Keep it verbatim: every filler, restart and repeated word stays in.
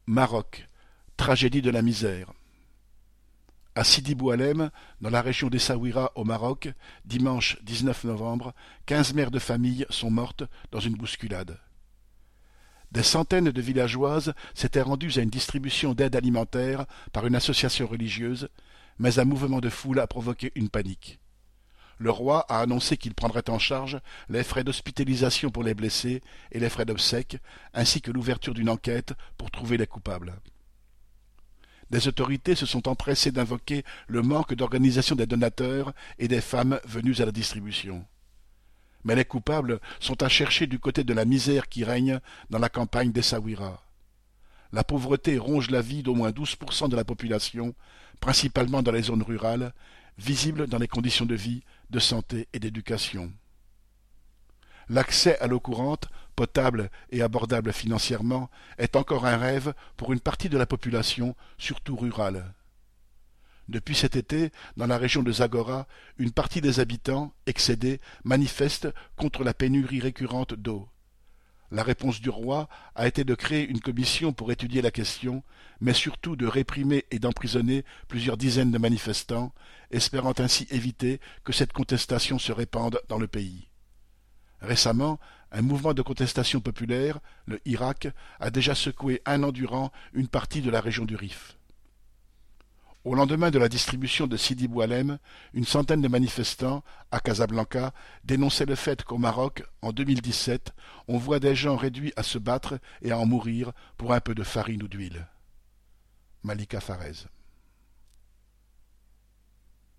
Maroc, tragédie de la misère. À Sidi Boualem, dans la région d'Essaouira au Maroc, dimanche dix-neuf novembre, quinze mères de famille sont mortes dans une bousculade. Des centaines de villageoises s'étaient rendues à une distribution d'aide alimentaire par une association religieuse, mais un mouvement de foule a provoqué une panique. Le roi a annoncé qu'il prendrait en charge les frais d'hospitalisation pour les blessés et les frais d'obsèques, ainsi que l'ouverture d'une enquête pour trouver les coupables. Des autorités se sont empressées d'invoquer le manque d'organisation des donateurs et des femmes venues à la distribution. Mais les coupables sont à chercher du côté de la misère qui règne dans la campagne d'Essaouira. La pauvreté ronge la vie d'au moins douze pour cent de la population, principalement dans les zones rurales, visibles dans les conditions de vie, de santé et d'éducation. L'accès à l'eau courante, potable et abordable financièrement, est encore un rêve pour une partie de la population, surtout rurale. Depuis cet été, dans la région de Zagora, une partie des habitants, excédés, manifestent contre la pénurie récurrente d'eau. La réponse du roi a été de créer une commission pour étudier la question, mais surtout de réprimer et d'emprisonner plusieurs dizaines de manifestants, espérant ainsi éviter que cette contestation se répande dans le pays. Récemment, un mouvement de contestation populaire, le Hirak, a déjà secoué un an durant une partie de la région du Rif. Au lendemain de la distribution de Sidi Boualem, une centaine de manifestants, à Casablanca, dénonçaient le fait qu'au Maroc, en deux mille dix-sept, on voit des gens réduits à se battre et à en mourir pour un peu de farine ou d'huile. Malika Farez.